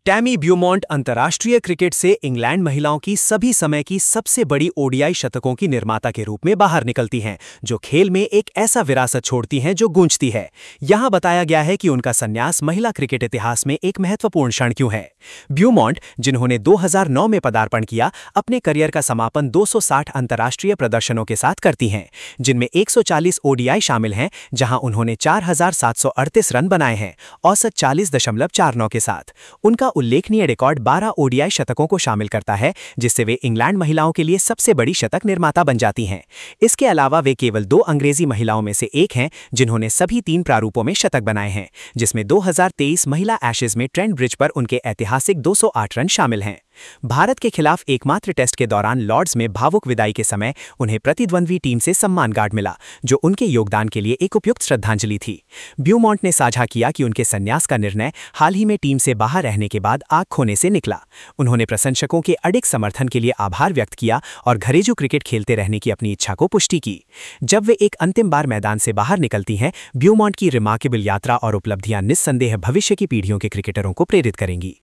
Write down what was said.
Tammy ब्यूमॉन्ट अंतर्राष्ट्रीय cricket से England महिलाओं की सभी समय की सबसे बड़ी ओडीआई शतकों की निर्माता के रूप में बाहर निकलती हैं, जो खेल में एक ऐसा विरासत छोड़ती हैं जो गूंजती है। यहां बताया गया है कि उनका संन्यास महिला क्रिकेट इतिहास में एक महत्वपूर्ण क्षण क्यों है। ब्यूमॉन्ट, जिन्होंने 2009 में पदार्पण किया, अपने करियर का समापन 260 अंतर्राष्ट्रीय प्रदर्शनों के साथ करती हैं, जिनमें 140 ओडीआई शामिल हैं, जहां उन्होंने 4,738 रन बनाए हैं, औसत 40.49 के साथ। उनका उल्लेखनीय रिकॉर्ड 12 ओडीआई शतकों को शामिल करता है, जिससे वे इंग्लैंड महिलाओं के लिए सबसे बड़ी शतक निर्माता बन जाती हैं। इसके अलावा वे केवल 2 अंग्रेजी महिलाओं में से एक हैं जिन्होंने सभी 3 प्रारूपों में शतक बनाए हैं, जिसमें 2023 महिला एशेज में ट्रेंट ब्रिज पर उनके ऐतिहासिक 208 रन शामिल हैं। भारत के खिलाफ एकमात्र टेस्ट के दौरान लॉर्ड्स में भावुक विदाई के समय उन्हें प्रतिद्वंद्वी टीम से सम्मान गार्ड मिला, जो उनके योगदान के लिए एक उपयुक्त श्रद्धांजलि थी। ब्यूमॉन्ट ने साझा किया कि उनके संन्यास का निर्णय हाल ही में टीम से बाहर रहने के बाद आग खोने से निकला। उन्होंने प्रशंसकों के अडिग समर्थन के लिए आभार व्यक्त किया और घरेलू क्रिकेट खेलते रहने की अपनी इच्छा को पुष्टि की। जब वे एक अंतिम बार मैदान से बाहर निकलती हैं, ब्यूमॉन्ट की रिमार्केबल यात्रा और उपलब्धियां निस्संदेह भविष्य की पीढ़ियों के क्रिकेटरों को प्रेरित करेंगी।